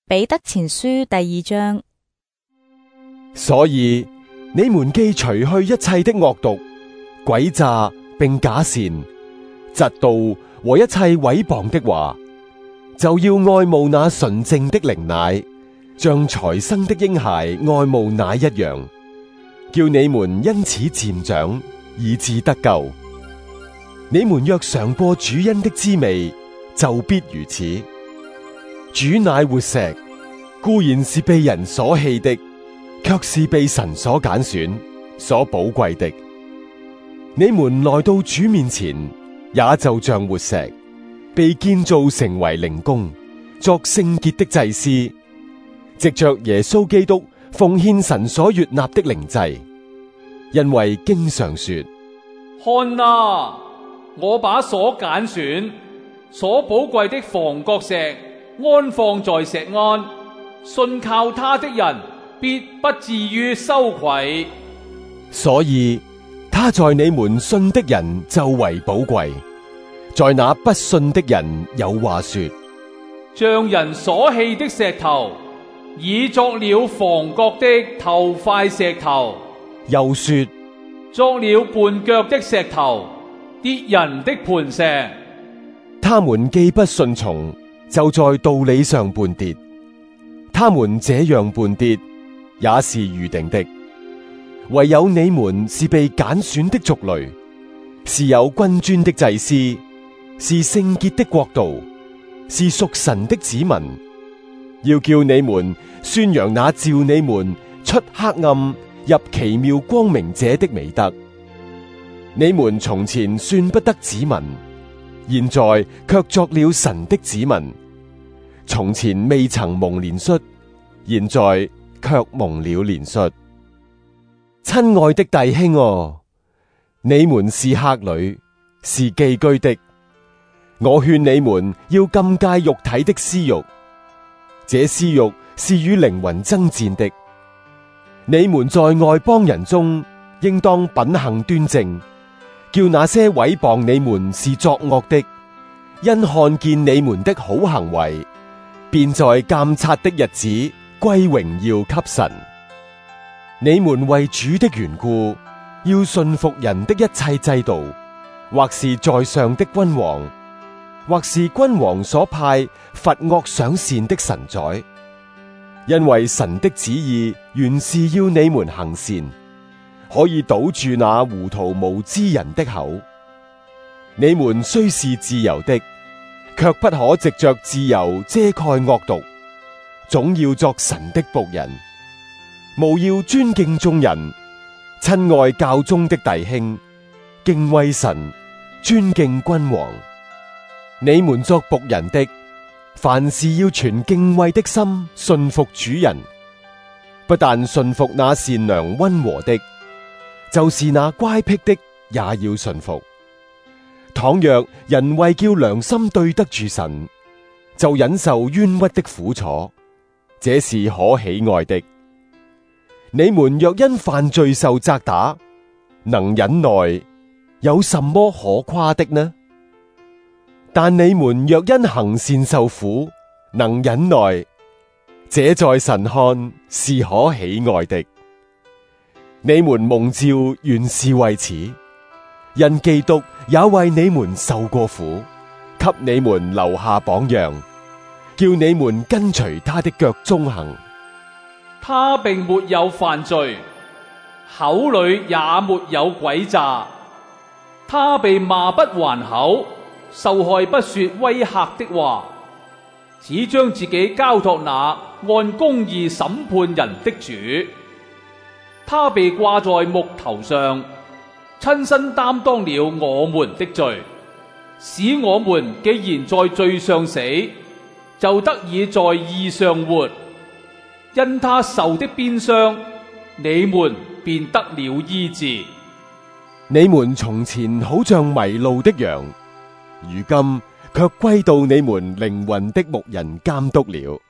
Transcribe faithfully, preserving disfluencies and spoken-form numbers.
彼得前書第二章。 所以你們既除去一切的惡毒、詭詐並假善、嫉妒和一切毀謗的話，就要愛慕那純正的靈奶，像才生的嬰孩愛慕奶一樣，叫你們因此漸長，以致得救。你們若嘗過主恩的滋味，就必如此。主乃活石，固然是被人所棄的，卻是被神所揀選、所寶貴的。你們來到主面前，也就像活石，被建造成為靈宮，作聖潔的祭司，藉着耶穌基督奉獻神所悅納的靈祭。因為經上說： 看啊，我把所揀選、所寶貴的房角石安放在錫安，信靠他的人必不至於羞愧。 所以他在你們信的人就為寶貴，在那不信的人有話說： 像人所棄的石頭，已作了房角的頭塊石頭； 又說， 作了絆腳的石頭，跌人的磐石。 他們既不順從，就在道理上絆跌。他們這樣絆跌，也是預定的。唯有你們是被揀選的族類，是有君尊的祭司，是聖潔的國度，是屬神的子民，要叫你們宣揚那召你們出黑暗入奇妙光明者的美德。你們從前算不得子民，現在卻作了神的子民。從前未曾蒙憐恤，現在卻蒙了憐恤。親愛的弟兄哦，你們是客旅，是寄居的。我勸你們要禁戒肉體的私慾，這私慾是與靈魂爭戰的。你們在外邦人中，應當品行端正，叫那些毀謗你們是作惡的，因看見你們的好行為，便在監察的日子歸榮耀給神。你們為主的緣故，要順服人的一切制度，或是在上的君王，或是君王所派罰惡賞善的臣宰，因為神的旨意原是要你們行善，可以堵住那糊塗無知人的口。你們雖是自由的，卻不可藉着自由遮蓋惡毒，總要作神的僕人。務要尊敬眾人，親愛教中的弟兄，敬畏神，尊敬君王。你們作僕人的，凡事要存敬畏的心，順服主人。不但順服那善良溫和的，就是那乖僻的，也要順服。倘若人為叫良心對得住神，就忍受冤屈的苦楚，這是可喜愛的。你們若因犯罪受責打，能忍耐，有什麼可誇的呢？但你們若因行善受苦，能忍耐，這在神看是可喜愛的。你們蒙召原是為此，因基督也為你們受過苦，給你們留下榜樣，叫你們跟隨他的腳蹤行。 他並沒有犯罪，口裏也沒有詭詐。他被罵不還口，受害不說威嚇的話，只將自己交託那按公義審判人的主。他被掛在木頭上，親身擔當了我們的罪，使我們既然在罪上死，就得以在義上活。因他受的鞭傷，你們便得了醫治。 你們從前好像迷路的羊，如今卻歸到你們靈魂的牧人監督了。